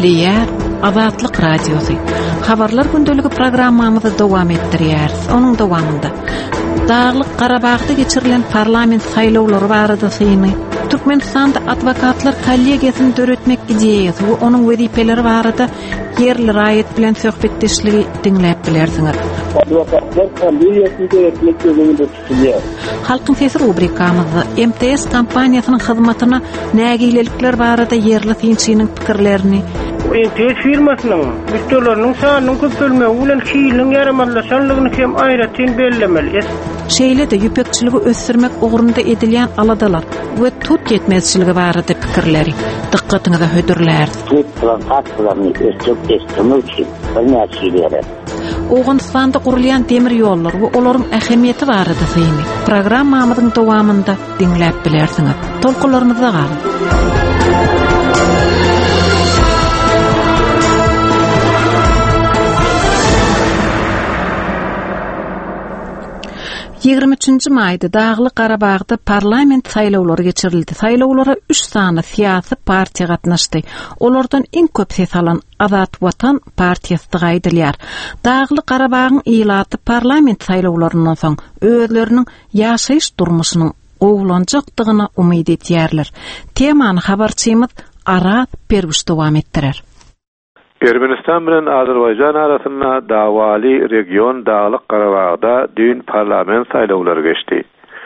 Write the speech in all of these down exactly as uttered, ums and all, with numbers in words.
Eşliýär Azatlyk radiosu. Habarlar gündöligi programmamyzy dowam etdirýär. Onuň dowamynda Dağlyk Garabagda geçirilen parlament saýlawlary barada syny, Türkmenistanda adwokatlar kollegiýasyny döretmek ideýasy we onuň wezipeleri barada yerli raýat bilen söhbetdeşligi dinläp bilersiňiz. Adwokatlar kollegiýasyny döretmek ýolunda tutulýar. Halkyň sesi rubrikamyzda M T S kompaniýasynyň hyzmatyna nägilelikler barada yerli synçynyň pikirlerini, M T S firmasynyň müşterileriniň sanyny köpelmegi bilen şeýleň ýaramanlaşanlygyny hem aýratyn bellemeli. Şeýle de ýüpekçiligi ösürmek ugrunda edilýän aladalar we tut yetmezçiligi barada pikirleri dikkatiňize hödürler. Tut transaksiýalaryny ösürmek üçin bir näçe Oğunistanda gurulýan demir ýollar we olaryň ähemiýeti barada syny programmamyzyň dowamynda dinläp bilersiňiz. Tolkularyňyza galyn. ýygrimi üçinji maýda Dağlyk Garabagda parlament saýlawlary geçirildi. Saýlawlara üç sany syýasy partiýa gatnaşdy. Olardan iň köp ses alan Azat Watan partiýasy gaýdylýar. Dağlyk Garabagyň ilaty parlament saýlawlarynyň soň özleriniň ýaşaýyş durmuşynyň gowulanjakdygyna umyt etýärler. Temany habarçymyz Arat Perwiş dowam etdirer. Ermenistan bilen Azerbaýjan arasynda dawaly region Dağlyk Garabagda dün parlament saýlawlary geçdi.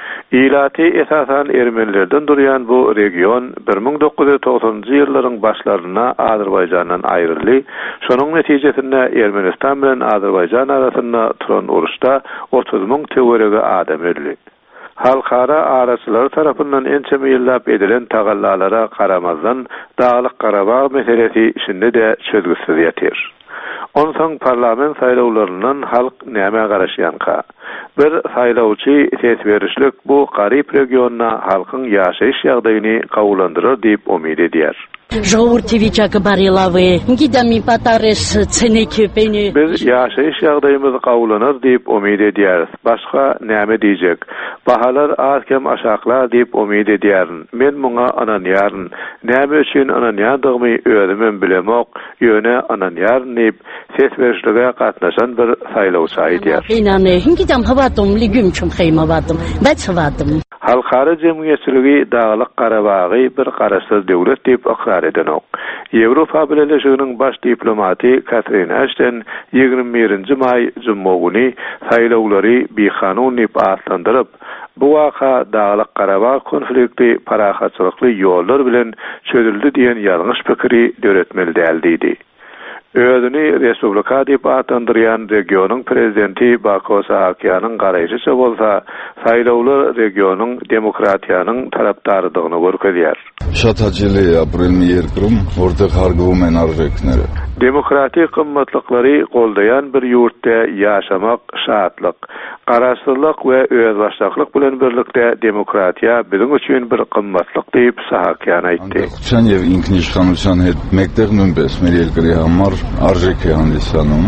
Ilaty esasan ermenilerden durýan bu region bir ming dokuz yüz togsonjy ýyllaryň başlaryna Azerbaýjandan aýryldy. Şonuň netijesinde Ermenistan bilen Azerbaýjan arasynda turan uruşda otuz ming töwerege adam öldi. Halkara araçylar tarapyndan ençe ýyllap edilen tagallalara karamazdan Dağlyk Garabag meselesi içinde de çözgüsiz ýatyr. Onsoň parlament saýlawlaryndan halk näme garaşýanka? Bir saýlawçy ses berişlik bu garyp regionna halkyň ýaşaýyş ýagdaýyny gawulandyrar diýip umyt edýär. Жауртевича говорила вы, гидами патареш ценеки пени. Biz ýaşaýyş ýagdaýymyzy gawulanar diýip umyt edýäris. Başga näme diýjek? Bahalar azkem aşaklar diýip umyt edýärin. Men muňa ananýaryn. Näme üçin ananýardygymy özümem bilemok, ýöne ananýaryn diýip ses berişlige gatnaşan bir saýlawçy aýdýar. Inany, gidam hawatum ligüm çym heýmawatum. Baçwatum. Halkara jemgyýetçiligi Dağlyk Garabagy bir garaşsyz döwlet diýip akrar edenok. Ýewropa Birleşiginiň baş diplomaty Catherine Ashton ýygrimi birinji maý juma güni saýlawlary bekanun diýip atlandyryp, bu waka Dağlyk Garabag konflikti parahatçylykly ýollar bilen çözüldi diýen ýalňyş pikiri döretmeli däl diýdi. Özüni Respublika diýip atandyrýan regionyň prezidenti Bako Sahakyanyň garaýşyça bolsa, saýlawlar regionyň demokratiýanyň tarapdarydygyny görkezýär. Şatacılı aprelni yerkirim, orta hargıvı menarjekneri. Demokratik kımmatlıkları goldayan bir yurtda yaşamak şatlyk, garaşsyzlyk we özbaşçılık bilen birlikde demokratiýa bizim üçin bir kımmatlyk diýip Sahakyan aýtdy. Çanyev inknişkanuçan etmekdek nünbes merelgiri hamar arjekyan lisanım.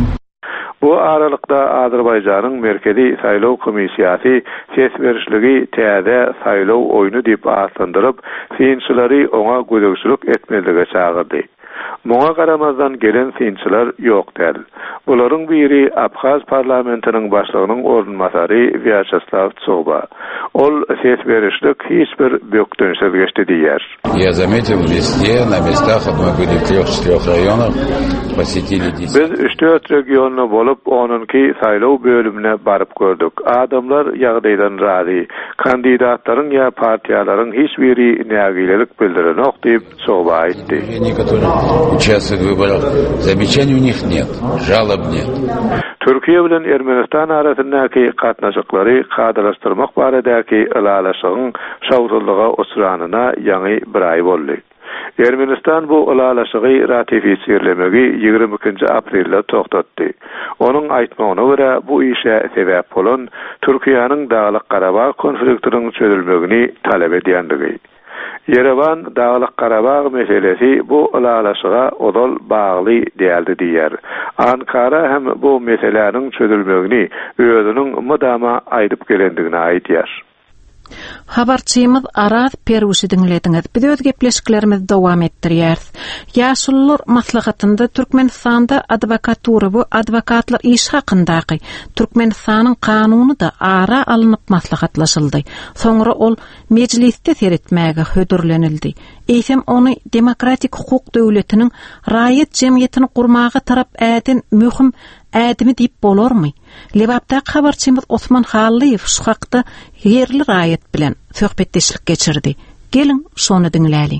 Bu aralykda Azerbaýjanyň merkezi saýlaw komissiýasy ses berişligi täze saýlaw oýunu diýip atlandyryp, synçylary oňa gödökçülük etmelige çagyrdy. Muňa garamazdan gelen synçylar ýok däl. Olaryň biri Abhaz parlamentiniň başlygynyň ornmasary Vyacheslav Tsoba. Ol ses berişlik hiç bir bökdönüşsiz geçdi diýär. Я заметил везде на местах, мы были в трёх-четырёх районах, посетили десять. Biz üç dört regionda bolup onunki saýlaw bölümine baryp gördük. Adamlar ýagdaýdan razy. Kandidatlaryň ýa partiýalaryň hiç biri nägilelik bildirenok diýip Tsoba aýtdy. Участвуют в выборах. Замечаний у них нет, жалоб нет. Türkiýe bilen Ermenistan arasyndaky gatnaşyklary kadalaşdyrmak baradaky ılalaşygyň şawrullyga osuranyna ýaňy bir ay boldy. Ermenistan bu ılalaşygy ratifisirlemegi ýygrimi ikinji aprelde toktatdy. Onuň aýtmagyna görä bu işe sebäp bolan Türkiýanyň Dağlyk Garabag konfliktiniň çözülmegini talep edýändigi. Yerevan Dağlyk Garabag meselesi bu ılalaşyga odal bagly däldi diýär. Ankara hem bu meselelerin çözülmegini özüniň mydama aýdyp gelendigini aýtýar. Habarçymyz Araz Perwüşi diňlediňiz. Biz öz gepleşiklerimizi dowam etdirýäris. Ýaşullar maslahatynda Türkmenistanda adwokatura bu adwokatlar iş hakyndaky Türkmenistanyň kanuny da ara alınıp maslahatlaşyldy. Soňra ol meclisde seretmäge hödürlenildi. Eýsem ony demokratik hukuk döwletiniň raýat jemgyýetini gurmagy tarap ädin möhüm ädimi diýip bolarmy? Lebapda habarçymyz Osman Hallyýew şu hakda yerli raýat bilen söhbetdeşlik geçirdi. Gelin şonu dinläli.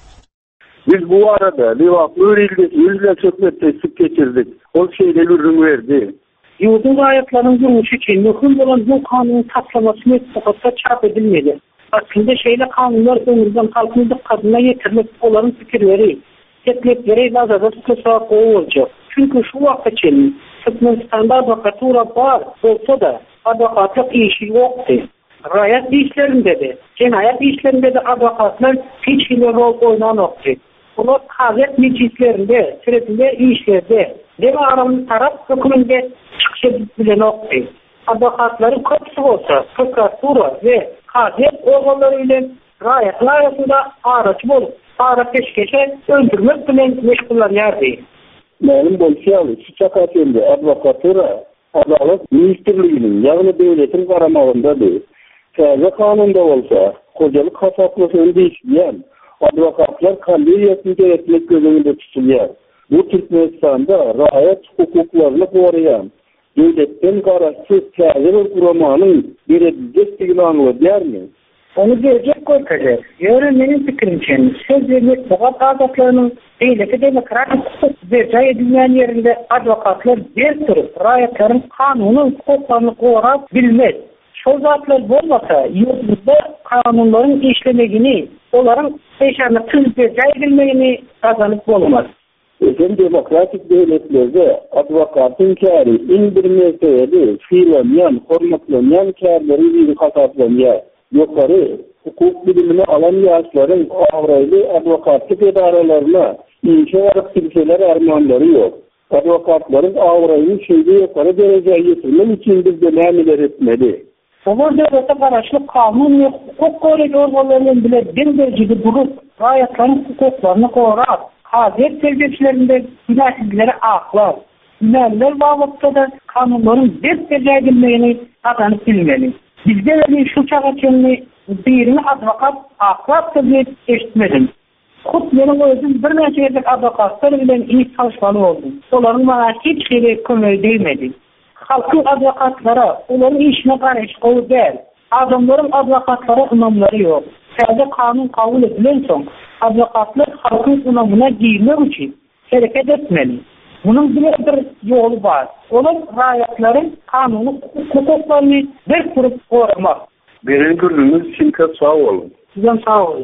Biz bu arada Lebap öýrildi, öýrildi söhbetdeşlik geçirdik. Ol şeýle ürün berdi. Ýurdun raýatlarynyň durmuşy üçin möhüm bolan bu kanunyň taslamasyny etdiňizde çap edilmeli. Aslında şeýle kanunlar ömürden halkyň dikkatyna ýetirmek olaryň pikirleri, teklipleri nazarda tutulsa bolýar. Çünkü şu wagt için Türkmenistanda adwokatura bar bolsa da adwokatlyk işi ýokdy. Raýat işlerinde de, cinayet işlerinde de adwokatlar hiç bir rol oynanokdy. Olar hazret meclislerinde, sürekli işlerde, deva aramın taraf hükümünde çıkışı bilen okdy. Adwokatların köpüsü olsa, prokuratura ve hazret organları ile raýatlar arasında araç bolup, para peşkeşe öldürmek bilen meşgullanýardy. Mänim bolýaly, şu çakatyny adwokatura Adalet Ministrliginiň, ýagny döwletiň garamagyndadyr. Täze kanunda bolsa, hojalyk hasaplygyny diýýän adwokatlar kandiýetini etmek gözüňde tutulýar. Bu Türkmenistanda raýat hukuklaryny goraýan, döwletden garaşsyz täze bir guramanyň beredildigini anlaýarmy? Onu gelecek koyacak. Yarın benim fikrimce söz vermek mugat adaklarının eyleki demokratik hukuk vercay edilmeyen yerinde advokatlar bir turup raýatlaryň kanuny hukuklarını korap bilmez. Şol zatlar bolmasa yurdumuzda kanunların işlemegini, olaryň peşanı tüz vercay edilmegini kazanıp bolmaz. Ezen demokratik devletlerde advokatyň käri in bir mesele fiilanýan, hormatlanýan kärlerin biri hasaplanýar. Yukarı hukuk bilimini alan yaşların avraylı advokatlık idaralarına inşa aktiviteler armağanları yok. Advokatların avraylı şeyde yukarı dereceye getirmek için biz denemeler etmeli. Olur devlete karşılık kanun ve hukuk koruyucu organlarının bile bir derecede durup raýatlaryň hukuklarını korap, hazret sevgiçlerinde günahsizleri aklar. Günahlar bağlıkta da kanunların bir dereceye edilmeyini adanıp bilmeli. Bizde de şu çağatçını birini advokat akrap tabi eşitmedim. Kut benim özüm bir neçe yedek advokatlar bilen iyi çalışmalı oldum. Onların bana hiç şeyle kömür değmedi. Halkın advokatlara, onların işine karış kolu değil. Adamların advokatlara ünamları yok. Sadece kanun kabul edilen son advokatlar halkın ünamına giymek için hareket etmeli. Bunun bile bir yolu var. Onun raýatlaryň kanuny hukuklarını bir kurup korumak. Beren günümüz için sağ olun. Sizden sağ olun.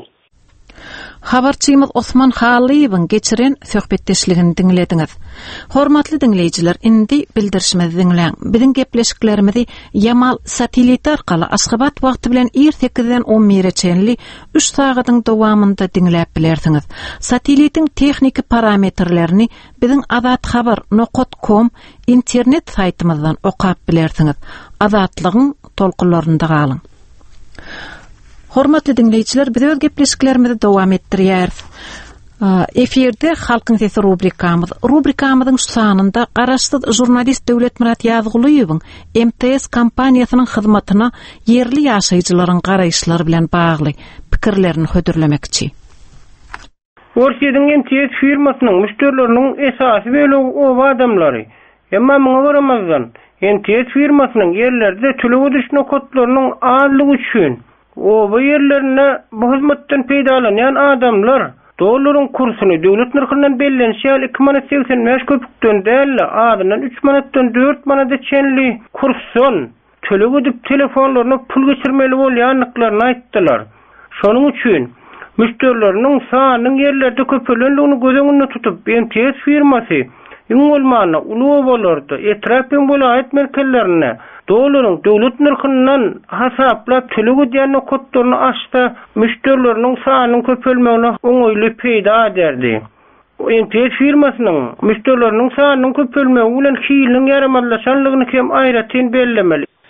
Habarçymyz Osman Hallyýewiň geçiren söhbetdeşligini dinlediňiz. Hormatly dinleýijiler, indi bildirişimizi dinleň. Biziň gepleşiklerimizi Yamal satelit arkaly Aşgabat wagty bilen sekizden on birçenli üç sagatyň dowamında dinläp bilersiňiz. Satelitiň tehnik parametrlerini biziň azat habar nokta com internet saýtymyzdan okap bilersiňiz. Azatlygyň tolkunlarynda galyň. Hormatly dinleýijiler, biz öz gepleşiklerimizi dowam etdirýäris. Eferde halkyň sesi rubrikamyz. Rubrikamyzyň şu sanynda garaşsyz jurnalist Döwlet Murat Ýazgulýewiň M T S kompaniýasynyň hyzmatyna yerli ýaşaýjylaryň garaýşlary bilen bagly pikirlerini hödürlemekçi. Orşeýdiň M T S firmasynyň müşterileriniň esasy bölegi o adamlary. Emma muňa garamazdan M T S firmasynyň yerlerde tülegi düşne kodlarynyň azlygy üçin o bu yerlerine bu hizmetten peýdalanýan adamlar dollaryň kursyny döwlet narhyndan bellenşýär iki manat seksen beş köpükden däl adynan üç manatdan dört manata çenli kursun tölegi edip telefonlaryna pul geçirmeli bolýanlyklaryny aýtdylar. Şonuň üçin müşterileriniň sanynyň yerlerde köpelenligini göz öňünde tutup M T S firmasy iň bolmany uly bolardy. Etrapyň bolayat merkezlerine dollaryň döwlet narhyndan hasaplap tölegi diýen kodlaryny açdy. Müşterileriniň sanynyň köpelmegine oňoýly peýda ederdi. M T S firmasynyň müşterileriniň sanynyň köpelmegi bilen hiliň ýaramadlaşanlygyny hem aýratyn bellemeli.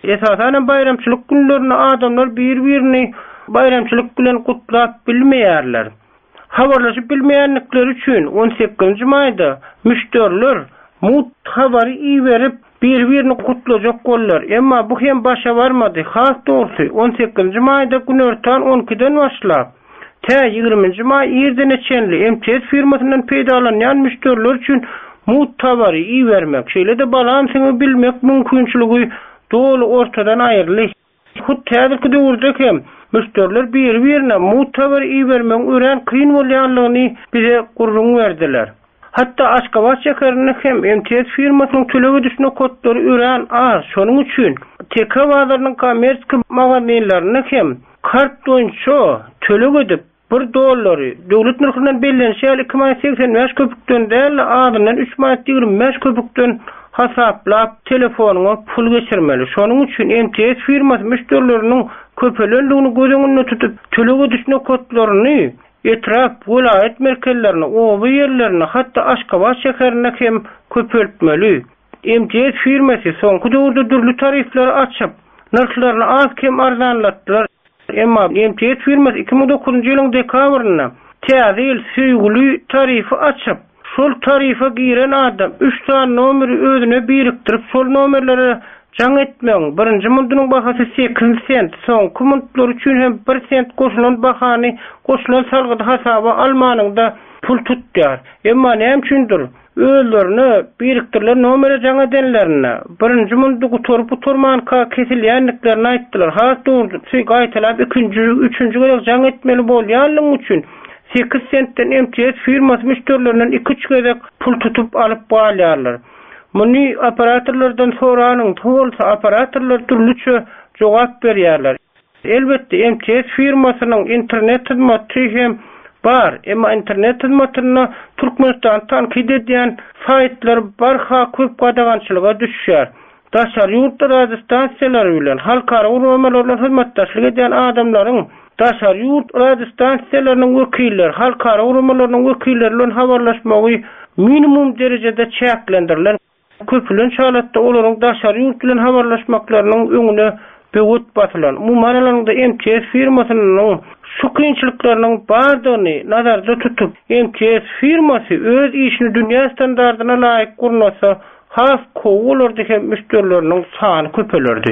Esasen bayramçylyk günlerinde adamlar bir-birini bayramçylyk bilen kutlap bilmeýärler. Habarlaşyp bilmeýänlikleri üçin on sekizinji maýda müşteriler mut habary iýerip bir-birini kutlajak bollar. Emma bu hem başa barmady. Has dogry on sekizinji maýda günertan on ikiden başlap Tä ýygrüminji maý ýerde neçenli M T S firmasyndan peýdalanýan müşteriler üçin mut habary iýermek, şeýle de balansy bilmek mümkinçiligi dolu ortadan aýrly. Hut täzirki döwürde hem müşteriler bir-birine mut habary iýermek ören kyn bolýanlygyny bize gurrun berdiler. Hatta Aşgabat şäherine hem M T S firmasynyň tölegi düşne kodlary ören az. Şonuň üçin T K bazarlynyň kommersiýa magazinlaryna hem kart boýunça tölegi edip bir dollary döwlet nurkundan bellenşäl iki maýy seksen beş köpükden däl adynyň üç maýy ýigirmi beş köpükden hasaplap telefonyňa pul geçirmeli. Şonuň üçin M T S firmasy müşterileriniň köpelenligini göz öňünde tutup tölegi düşne kodlaryny etraf vilayet merkezlerine, oba yerlerine, hatta Aşgabat şäherine hem köpeltmeli. M T S firmasy soňky döwürde dürli tarifleri açyp, narhlaryny az kem arzanlatdylar. Emma M T S firmasy iki ming dokuzunji ýylyň dekabryna täze süýgüli tarify açyp, şol tarifa giren adam üç tane nomeri özüne biriktirip, şol nomerlere jaň etmeň. Birinji mundunyň bahasy sekiz sent, soňky mundlar üçin hem bir sent goşulan bahany, goşulan salgydy hasaba almanyňda pul tutýar. Emma näme üçindir? Özlerini biriktirilen nomere jaň edenlerine birinji mundu guturup turmanka kesilýänliklerini aýtdylar. Has dogry süý gaýtalap ikinji, üçünji göz jaň etmeli bolýanlygy üçin sekiz sentden M T S firmasy müşterilerinden iki üç gezek pul tutup alyp bolýarlar. Muny operatorlardan soranyň tolsa operatorlar türlüçe jogap berýärler. Elbetde M T S firmasynyň internet hyzmaty hem bar, emma internet hyzmatyna Türkmenistan tankid edýän saytlar barha köp gadagançylyga düşýär. Daşary ýurt radio stansiýalary bilen halkara uramalarla hyzmatdaşlyk edýän adamlaryň daşary ýurt radio stansiýalarynyň wekilleri, halkara uramalarynyň wekilleri bilen habarlaşmagy minimum derejede çäklendirilen. Köpülen şalatda olaryň daşary ýurt bilen habarlaşmaklarynyň öňüne böwet basylan. Mumanalaryňda M T S firmasynyň şu kynçylyklarynyň bardygyny nazarda tutup M T S firmasy öz işini dünýä standardyna laýyk gurnasa, has kowalardy hem müşterileriniň sany köpelerdi.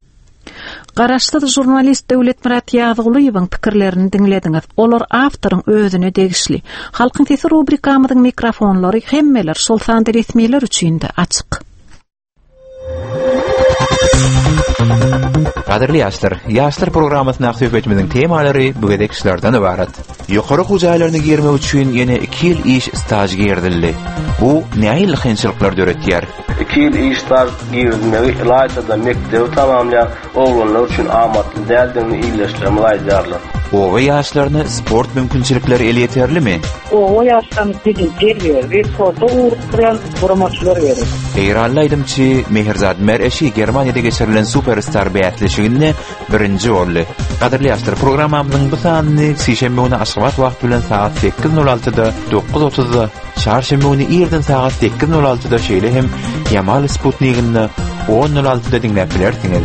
Garaşda jurnalist Döwlet Murat Ýazygulyň pikirlerini dinlediňiz. Olar awtoryň özüne degişli. Halkyň sesi rubrikamyzyň mikrofonlary hemmeler şol sanda resmiler üçin de açyk. Qadirli ýaşlar, ýaşlar programmasyna söhbetimiziň temalary bu gedekçilerden ibaret. Ýokary hujaýlaryny girmek üçin ýene iki ýyl iş stajy girdildi. Bu näil kynçylyklar döretýär? iki ýyl iş staj girdilmegi Ilaýsada mekdep tamamlaýan oglanlar üçin amatly däldigini iýleşdirme laýdýarlar. Owa ýaşlaryny sport mümkinçilikleri ele ýeterlimi? Owa ýaşlaryny diýer, we sportda urupdyran promoçylar berer. Eýranly aýdymçy Mehirzad Mereşi Germaniýada geçirilen superstar beýatleşiginde birinji boldy. Qadirli ýaşlar, programmamyzyň bu sanyny sişembe güni Aşgabat wagty bilen saat sekiz nol altyda, dokuz otuzda, çarşembe güni ýerden saat sekiz nol altyda şeýle hem Yamal Sputnik'inde on nol altyda dinläp bilersiňiz.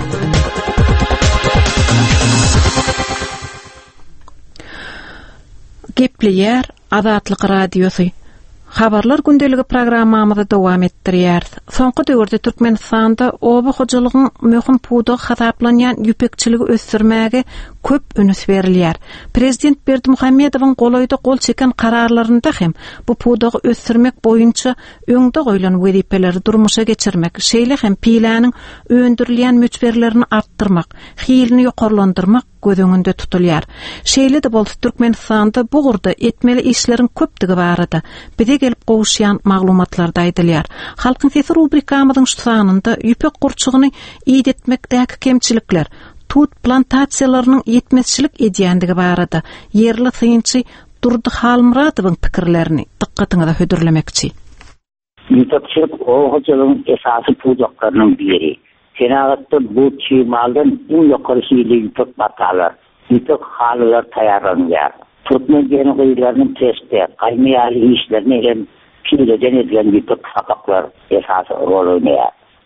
Gepleýär Azatlyk radiosu. Habarlar gündeligi programmamyzy dowam etdirýär. Soňky döwürde Türkmenistanda oba hojalygyň möhüm puda hasaplanýan ýüpekçiligi ösdürmäge köp önüs berilýär. Prezident Berdimuhammedowyň golaýda gol çeken kararlarynda hem bu pudagy ösdürmek boýunça öňde goýulan wezipeleri durmuşa geçirmek, şeýle hem piläniň öndürilýän müçberlerini artdyrmak, hilini ýokarlandyrmak göz öňünde tutulýar. Şeýle de bolsa Türkmenistanda bu gurda etmeli işleriň köpdigi barada bize gelip gowuşýan maglumatlarda aýdylýar. Halkyň sesi rubrikamyzyň şu sanynda ýüpek gurçugyny iýdetmekdäki kemçilikler, tut plantasiýalarynyň ýetmezçilik edýändigi barada yerli syňçy Durdy Halmuradowyň pikirlerini dikkatiňize hödürlemekçi. Ýüpekçilik o hojalygyň esasy pujaklarynyň biri. Senagatda bu çimaldan en ýokary hili ýüpek batalar, ýüpek halylar taýýarlanýar. Türkmen genelgäýlerini testi, gaýmaýaly işlerini elen pileden edilen ýüpek sapaklar esasy rol oýnaýar.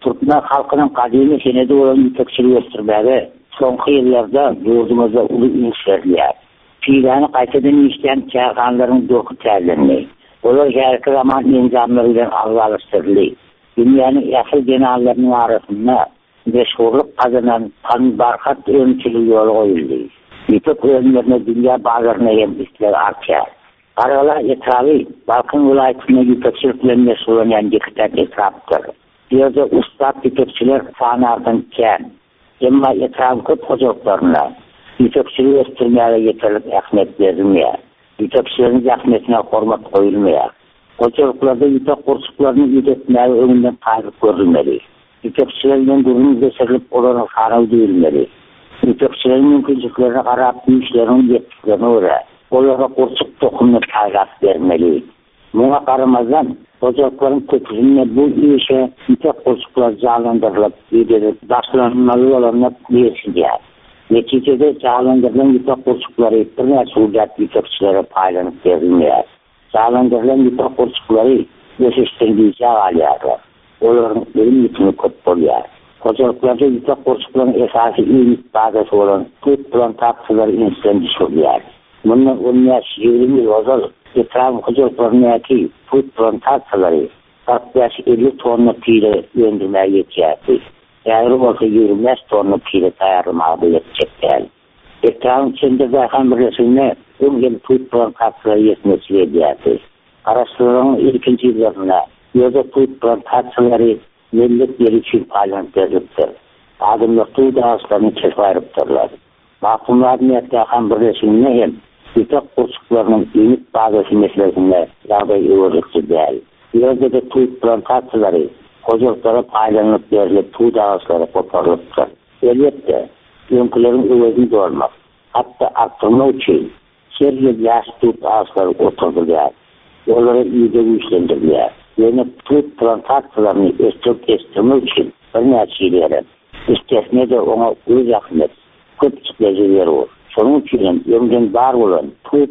Türkmen halkının kadimi senedi olan yütekçiliği östürmeli. Sonki yıllarda yurdumuzda ulu inşerliyer. Fiilanı kaytadan işleyen çaykanların doku terlenmeyi. Olar şarkı zaman inzamlarıyla algalıştırılıyor. Dünyanın asıl genellerinin arasında meşhurluk kazanan tanbarkat ömçülü yolu koyuldu. Yütek ölümlerine dünya bağlarına hem ister artıyor. Aralar etrafı Balkan vilayetinde yütekçilikle meşhurlanan dikkat etrafıdır. Diyorda ustad yütekçiler sanardan ken. Ama etrafı köp hocaluklarına yütekçiliği östürmeye yeterlik ahmet verilmeye. Yütekçilerin ahmetine hormat koyulmaya. Hocaluklarda yütek kursuklarını üretmeye önünden tayrip görülmeli. Yütekçilerden durumu gösterilip olanı sarıl değilmeli. Yütekçilerin mümkünlüklerine karab büyüşlerin yettiklerine göre onlara kursuk tokumunu tayrip vermeli. Buna karamazdan hocalukların kötüsünde bu işe yütek kursuklar canlandırılıp giderek başlanmalı olanlar değilsinler. Neticede canlandırılan yütek kursukları bir mesuliyet yütekçilere paylanıp verilmeye. Canlandırılan yütek kursukları yetiştirdiği alıyarlar. Onların ölüm yükünü köp oluyor. Hocaluklarda yütek kursukların esası iyilik bağdası olan tut plantatsıları insan düşürüyor. Bundan olmaya şiirimi yozal etrafı hocaluklarındaki tut plantatsıları yaklaşık elli tonlu pile öndürmeye yetecektir. Eğer olsa yirmi beş tonlu pile tayarlamaya yetecekler. Etrafın içinde zaten bir resimde on yıl tut plantatsıları yetmesi ediyordur. Araştırmanın ilkinci yıllarına Yoda tut plantatsıları millet yeri için paylaştırılıptır. Adımlar tuğ dağıslarını keşfayırıptırlar. Bakımların yakan bir resimde hem yütek kursuklarının inik bağlısı meselesinde yağday uğurlukçu değil. Yoda da tut plantatsıları hocaluklara paylaşılıp verilip tuğ dağısları koparılıptır. Elbette yönkülerin üvezini doğurmak, hatta arttırma için her yıl yaş tut dağısları oturdular. Onları iyice güçlendirdiler. Yani tut plantatsılarını estirip estirmek için bir neçilerin. İstesine de ona öz yakınlık, küçük becerileri olur. Sonun için ömrün var olan tut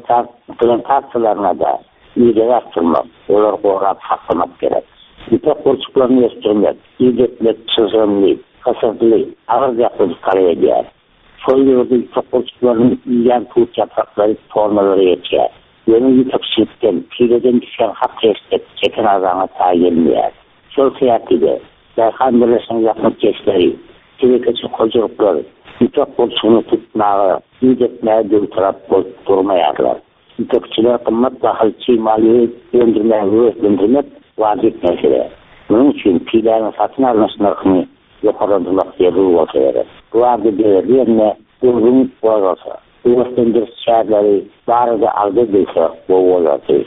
plantatsılarına da iyice arttırmak, onları koruyup saklamak gerek. Yütek kursuklarını estirmek, iyiletmek, sızımlı, kasırlı, ağır yakınlık kaleye gider. Son yılda yütek kursuklarının yiyen tut yaprakları tornaları yetiyor. Yeni yütekçilikten, pileden düşen hak kestek, çeken azana tayyilmiyor. Sol seyahatiyle, Berkan Birleşen yapmak geçleri, tevekeci hocalukları, yütek kursunu tutmağı, yüzetmeye dövüterek durmayarlar. Yütekçiler kımmat dahilçi maliyeyi döndürmeye ve döndürmek vazip mesele. Bunun için pilerin satın alması narkını yukarıdırmak yeri olsa bu adı belirlerine uygun olsa. Ulaştırıcı şehirleri barıda aldı deyse bu oladı.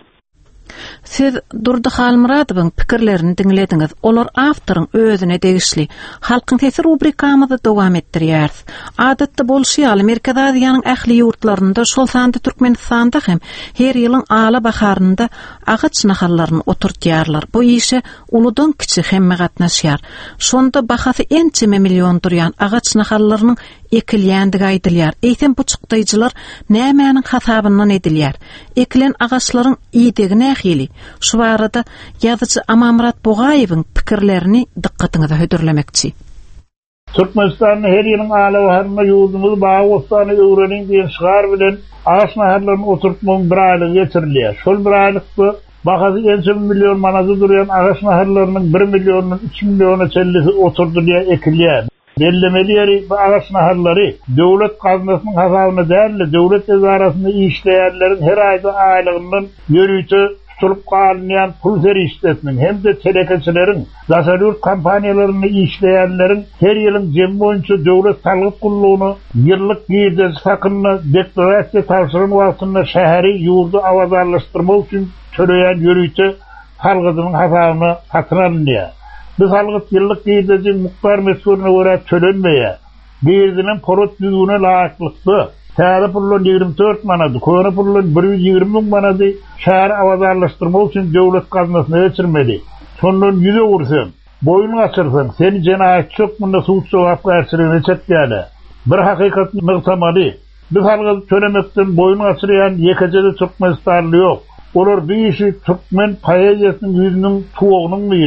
Siz Durdy Halmuradowyň pikirlerini dinlediniz. Olar awtoryň özüne degişli. Halkyň sesi rubrikamyzy dowam etdirýäris. Adatda bolşýaly Merkez Aziýanyň ähli ýurtlarynda, şol sanda Türkmenistanda hem her ýylyň ala baharynda agaç nahallaryny oturtýarlar. Bu işe uludan kiçi hemme gatnaşýar. Şonda bahasy ençeme million durýan agaç nahallarynyň ekilýändigi aýdylýar. Eýsem bu çykdyjylar nämäniň hasabyndan edilýär? Ekilen agaçlaryň iýdigi nähili? Şu barada ýazyjy Amamrat Bogaýewiň pikirlerini dikkatiňize hödürlemekçi. Türkmenistan'ın her ýylyň ala baharynda ýurdumyz baý bostany öwreniň diýen şygar bilen agaç naharlaryny oturtmagyň bir aýlygy geçirilýär. Şol bir aýlykda bahasy ençe million manady durýan agaç naharlarynyň bir million üç milliona çellisi oturdy diýe ekilýär. Bellemeli ýeri bu agaç naharlary döwlet gaznasynyň hasabyna däl, döwlet ezaratynda işleýärlerin her aýda aýlygyndan ýörüýte tutulup galynýan pul ferişdetiniň hem de telekeçilerin, zasalyurt kampaniýalaryny işleýärlerin her ýylyň jem boýunça döwlet talgyp gullugyny ýyllyk giýdesi hakyny deklarasiýa tapşyryň wagtynda şäheri ýurdu awazarlaşdyrmak üçin töleýän ýörüýte talgydynyň hasabyna satyralýar. Bu halgyt ýyllyk giýdesi muktar mesuluna görä tölenmeýär. Giýdinin porot düzüne laýyklykdy. Täze pullun ýygrimi dört manady, köre pullun bir ýüz ýygrimi manady şäher awazarlaşdyrmak üçin döwlet gaznasyna geçirmeli. Şondan ýüze ursam, boyun gaçyrsam, seni jenaýat çok munda suç sowap garşylygyna çekýärler. Bir hakykatny mygtamaly. Bu halgyt tölemekden boyun gaçyrýan ýekejede Türkmenistanly ýok. Olar bu işi Türkmen poeziýasynyň ýüzüniň tuğunyň biri.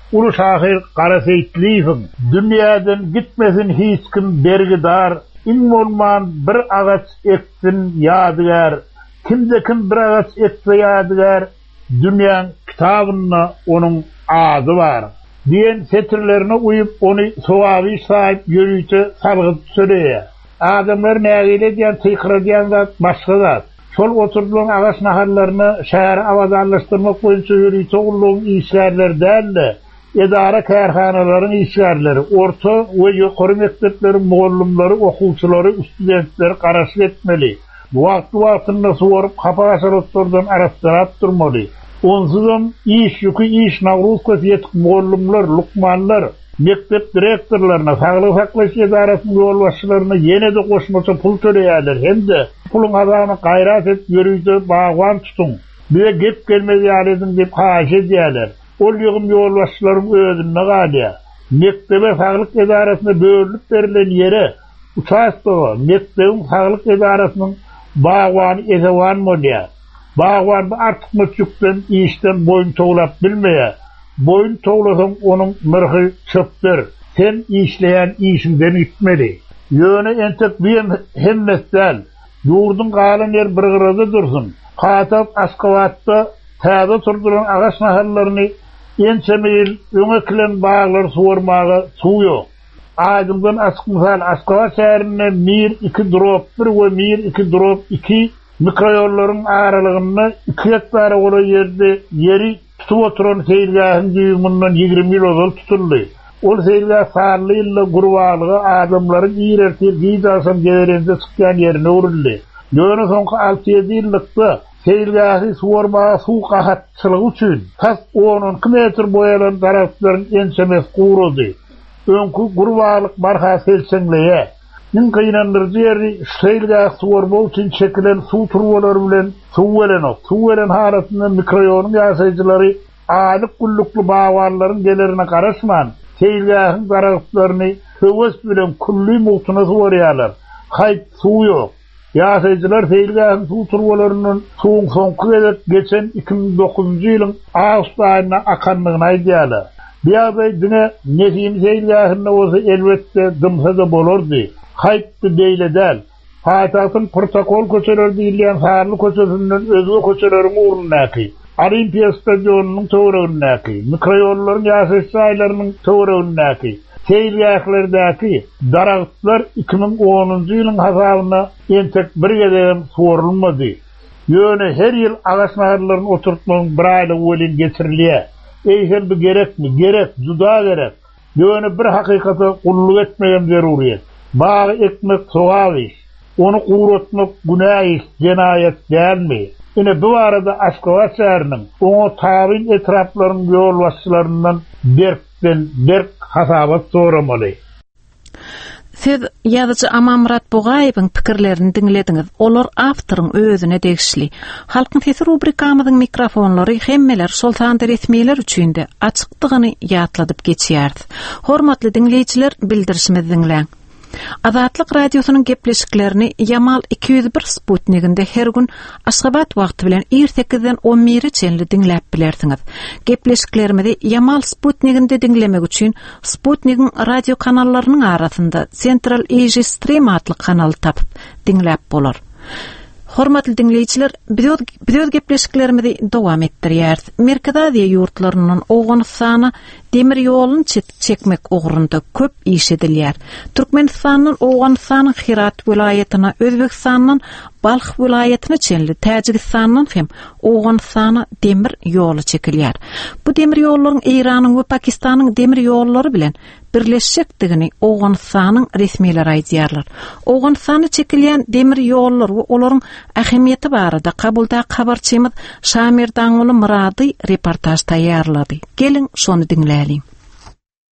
Ulu Şahir Qaraseytliyim. Dünýäden gitmesin hiç kim bergidar. İn bolman bir agaç eksin ýadygar. Kimde kim bir agaç ekse ýadygar. Dünýäň kitabyna onuň ady bar. Diyen setirlerine uyup onu sowaby saýyp ýörüýte salgyp söreýär. Adamlar nägile diýen tykra diýen zat başga zat. Şol oturdulan agaç naharlaryny şäher awazanlaşdyrmak boýunça ýörüýte ulluň işgärleri däldi. Edara kärhanalaryň işgärleri, orta we ýokary mekdeplerin mugallimleri, okuwçylary, studentleri garaşyk etmeli. Wagt wagtynda sorup hapaşarotlardan araşdyrap durmaly. Onsuzam iş ýüki iş Nawruz köýetip mugallimler, lukmanlar, mektep direktorlaryna, saglyk saklaş edarasynyň ýol başçylaryna ýene-de goşmaça pul töreýärler. Hemde puluň azany gaýrat et ýörüýde bagwan tutun. Bir gep gelmedi ýalydyň dep haşe diýerler. Ol ýygym ýol başçylaryň özüne galýa. Mektebe saglyk edarasyna bölüp berilen ýere uçaşdygy mektebiň saglyk edarasynyň bagwany ezewan bolýar. Bagwan artyk möçükden işden boyun toglap bilmeýär. Boyun toglasaň onuň myrhy çöpdir. Sen işleýän işiňden gitmeli. Ýöne entek biýem hemmesden ýurdun galan ýer bir gyrada dursun. Katap Aşgabatda täze turduran agaç naharlaryny ençemil öňe kilen baglar suwarmagy suw ýok. Aýdymdan açyk misal Aşgabat şäherine bir iki drop bir we bir iki drop iki mikroýollaryň aralygyny iki hektara gola ýerde ýeri tutup oturan seýilgähin düýümünden ýygrimi ýyl ozal tutuldy. Ol seýilgä sarly ýylla gurbalygy adamlaryň ýerertir giýdaşam gelerinde çykýan ýerine urildi. Ýöne soňky alty ýedi ýyllykda seýilgähi suwarmaga suw gahatçylygy üçin tas on iki metr boýalan taraplaryň ençemes guruldy. Öňkü gurbalyk barha selçeňleýe nin kynandyrdy ýeri seýilgä suwarma üçin çekilen suw turbalary bilen suw welenok. Suw welen halatynda mikroýonyň ýaşaýjylary alyk gullukly bagwanlaryň gelerine garaşman seýilgähiň garaşlaryny höwes bilen kully mugtyna suwarýarlar. Haýt suw ýok. Ýaşaýjylar seýilgähiň suw turbalarynyň suwuň soňky edip geçen iki bin dokuzunjy ýylyň awgust aýyna akanlygyny aýdýarlar. Biýaby dine nesim seýilgähinde bolsa elbetde dymsa da bolardy. Haýtdy beýledäl. Haýtatyn protokol köçeleri diýilýän harly köçesinden özge köçeleriň urunnaky. Olimpiya stadionunyň töweregindäki, mikroýollaryň ýaşaýyş saýlarynyň töweregindäki, seýilgählerdäki daragtlar iki bin onunjy ýylyň hasabyna entek bir gedem suwarylmady. Ýöne her ýyl agaç naharlaryny oturtmagyň bir aýlyk welin geçirilýär. Eýher bu gerekmi? Gerek, juda gerek. Ýöne bir hakykata gullyk etmegen zeruriýet. Bagy ekmek sowaby. Onu guratmak günäh, jenaýet dälmi? Ine bu arada Aşgabat şäheriniň oňa tabyn etraplaryň ýol başçylaryndan berkden berk hasabat soramaly. Siz ýazyjy Amamrat Bogaýewiň pikirlerini diňlediňiz. Olar awtoryň özüne degişli. Halkyň sesi rubrikamyzyň mikrofonlary hemmeler Sultan resmiler üçin de açykdygyny ýatladyp geçýär. Hormatly dinleýijiler, bildirişimizi dinleň. Azatlyk radiosynyň gepleşiklerini Yamal iki yüz bir Sputniginde her gün Aşgabat wagty bilen sekizden on biri çenli dinläp bilersiňiz. Gepleşiklerimizi Yamal Sputniginde dinlemek üçin Sputnigiň radio kanallarynyň arasynda Central Asia Stream adly kanaly tapyp dinläp bolar. Hormatly dinleýijiler, biz gepleşiklerimizi dowam etdirýär. Merkez Aziýa ýurtlarynyň Owganystana demir ýolun çekmek ugrunda köp iş edilýär. Türkmenistanyň Owganystanyň Hirat vilayatyna, Özbekistanyň Balx vilayatyna çenli Täjikistanyň hem Owganystana demir ýoly çekilýär. Bu demir ýollaryň Iranyň we Pakistanyň demir ýollary bilen birleşikdigini Owganystanyň resmileri aýdýarlar. Owganystana çekilýän demir ýollar we olaryň ähemiýeti barada kabulda habarçymyz Şamir Daňuly Murady reportaj taýýarlady. Gelin şonu dinläýin.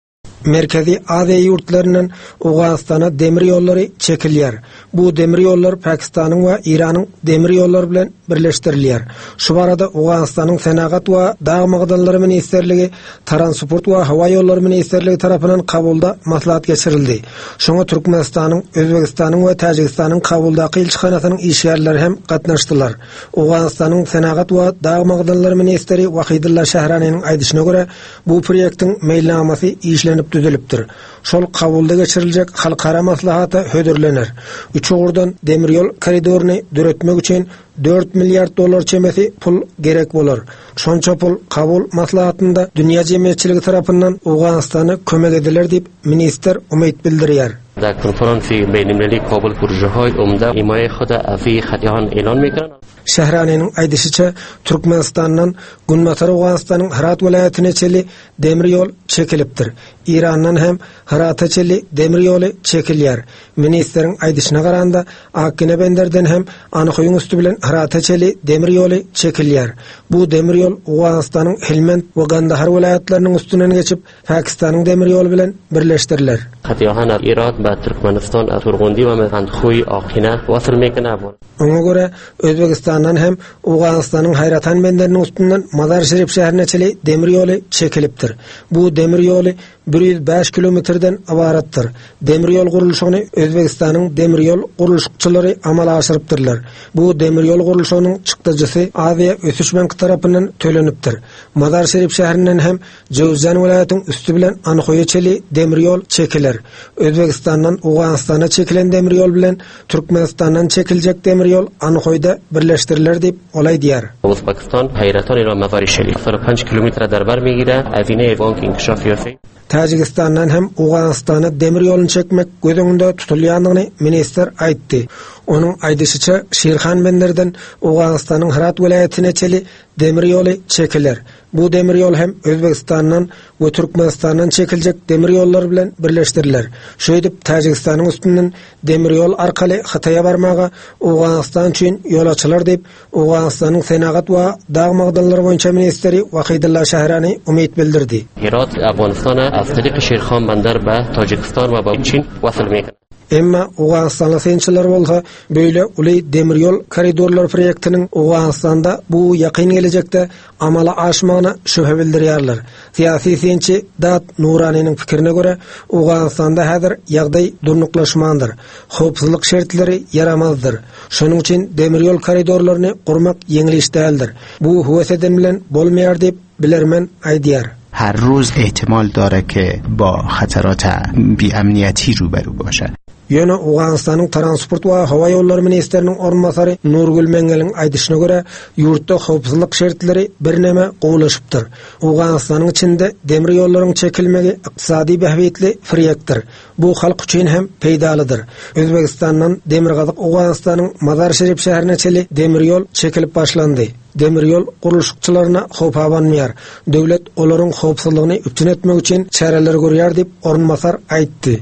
Merkezi Aziya yurtlarından Uganistana demir yolları çekilýär. Bu demir yollar Pakistanyň we Iranyň demir yolları bilen birleşdirilýär. Şu barada Uganistanyň Senagat we Dağ Magdalary Ministrligi, Transport we Hawa Yolları Ministrligi tarapyndan kabulda maslahat geçirildi. Şoňa Türkmenistanyň, Özbegistanyň we Tajikistanyň kabuldaky ilçihanasynyň işgärleri hem gatnaşdylar. Uganistanyň Senagat we Dağ Magdalary Ministri Wahidullah Shahraniň aýdyşyna görä, bu proýektiň meýilnamasy işlenip düzelipdir. Şol kabulda geçiriljek halkara maslahaty hödürlenir. Üç uğurdan demir yol koridoryny döretmek üçin dört milyar dolar çemesi pul gerek bolar. Şonça pul kabul maslahatynda dünýä jemgyýetçiligi tarapyndan Uganistana kömek ediler diýip minister umyt bildirýär. در کنفرانسی بین‌المللی کابل پروژه‌های عمده حمایت خود از خطیان اعلان می‌کنند. Şähranyň aýdysyça Türkmenistandan Gunmatar Uganistanyň Herat welaýatyna çeli demir ýol çekilipdir. İrandan hem Herata çeli demir ýoly çekilýär. Ministeriň aýdyşyna garanda Akine benderden hem Anykoýun üstü bilen Herata çeli demir ýoly çekilýär. Bu demir ýol Uganistanyň Helmand we Gandahar welaýatlarynyň üstünden geçip Pakistanyň demir ýoly bilen birleşdiriler. خطیان ایران به ترکمنستان از فرغوندی و مهندخوی آقینه وصل میکنه. Ona göre Özbekistandan hem Uganistanyň Hayratan benderinin üstünden Mazar Şerif şäherine çeli demir ýoly çekilipdir. Bu demir ýoly bir yüz beş kilometrden abaratdyr. Demir ýol gurulşyny Özbekistanyň demir ýol gurulşçylary amala aşyrypdyrlar. Bu demir ýol gurulşynyň çykdyjysy Aziya Ösüş Banky tarapyndan tölenipdir. Mazar Şerif şäherinden hem Jowzjan welaýatynyň üstü bilen Anykoýa çeli demir ýol çekiler. Özbekistandan Uganistana çekilen demir ýol bilen Türkmenistandan çekiljek demir ýol Anykoýda birleşdiriler diýip olay diýär. Özbekistan Hayratan ila Mazar Şerif beş kilometr derbar megire evine bank inkişaf ýörse. Tajikistandan hem Uganistana demir ýolyny çekmek gözüňde tutulýandygyny minister aýtdy. Onun aýdyşyça Şerhan benderden Uganistanyň Herat welaýatyna çeli demir ýoly çekiler. Bu demir ýol hem Özbekistandan we Türkmenistandan çekiljek demir ýollar bilen birleşdiriler. Şeýdip Tajikistanyň üstünden demir ýol arkaly Hataýa barmaga Uganistan üçin ýol açylar diýip Uganistanyň Senagat we Dağ Magdalary boýunça ministri Wahidullah Shahrani umyt bildirdi. Herat Afganistana az taryky Şerhan bender be Tajikistan we Çin wasıl meýär. Emma Uganistanly sençiler bolsa böyle uly demir ýol koridorlar proýektiniň Uganistanda bu ýakyn gelecekde amala aşmagyna şüphe bildirýärler. Siýasy sençi Dat Nuranyň pikirine görä Uganistanda häzir ýagdaý durnuklaşmandyr. Howpsuzlyk şertleri yaramazdyr. Şonuň üçin demir ýol koridorlaryny gurmak ýeňil iş däldir. Bu huweseden bilen bolmaýar diýip bilermen aýdýar. هر روز احتمال داره که با خطرات بی‌امنیتی روبرو باشه. Ýöne Uganistanyň Transport we Hawa Ýolları Ministriniň ornmasary Nurgül Mengeliň aýdyşyna görä, ýurtda howpsuzlyk şertleri birneme gowlaşypdyr. Uganistanyň içinde demir ýollaryň çekilmegi ykdysady behwetli proýektdir. Bu halk üçin hem peýdalydyr. Özbekistandan demir gazyk Uganistanyň Mazar Şerif şäherine çeli demir ýol çekilip başlandy. Demir ýol gurulşçylaryna howp abanmaýar. Döwlet olaryň howpsuzlygyny üptün etmek üçin çäreler görýär diýip ornmasar aýtdy.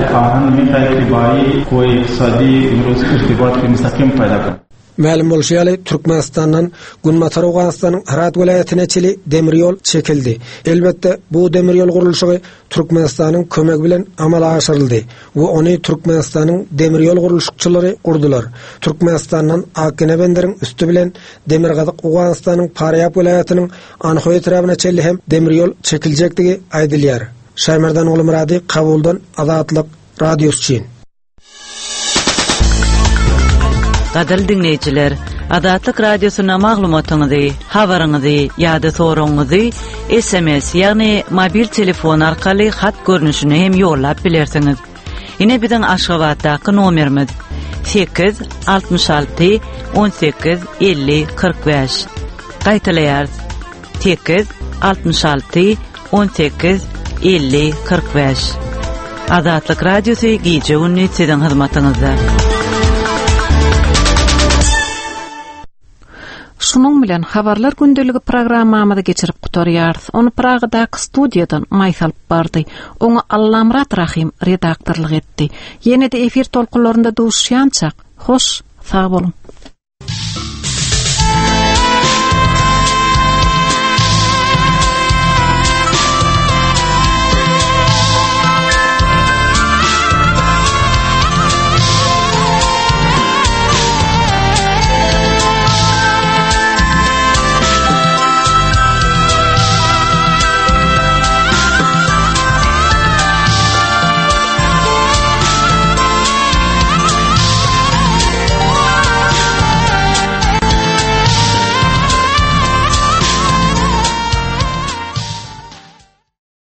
Ma'lum bolşýaly Türkmenistandan Gunmatar Uganistanyň Herat welaýatyna çeli demir ýol çekildi. Elbetde bu demir ýol gurulşy Türkmenistanyň kömegi bilen amala aşyryldy. Bu ony Türkmenistanyň demir ýol gurulşçylary gurdular. Türkmenistandan Akine benderiň üstü bilen demir gazyk Uganistanyň Paryap welaýatynyň Anykoýa tarapyna çeli hem demir ýol çekiljekdigi aýdylýar. Şaýmardan oglum rady kabuldan Azatlyk radiosu. Gadal dinleyijiler, Azatlyk radiosyna maglumatyňyzy, habaryňyzy ýa-da soragyňyzy S M S ýagny mobil telefon arkaly hat görnüşine hem ýollap bilersiňiz. Ine biziň Aşgabatdaky nomerimiz sekiz altymyş alty on sekiz elli kırk beş. Gaýtalaýar sekiz altymyş alty on sekiz elli kırk beş. Azatlyk radiosy gije ünni siziň hyzmatyňyzda. Şunun bilen habarlar gündeligi programmamyzy geçirip gutarýarys. Onu Pragadaky studiýadan Maýsal bardy. Oňa Allamrat Rahim redaktorlyk etdi. Ýene-de efir tolkunlarynda duşýançak. Hoş, sag bolun.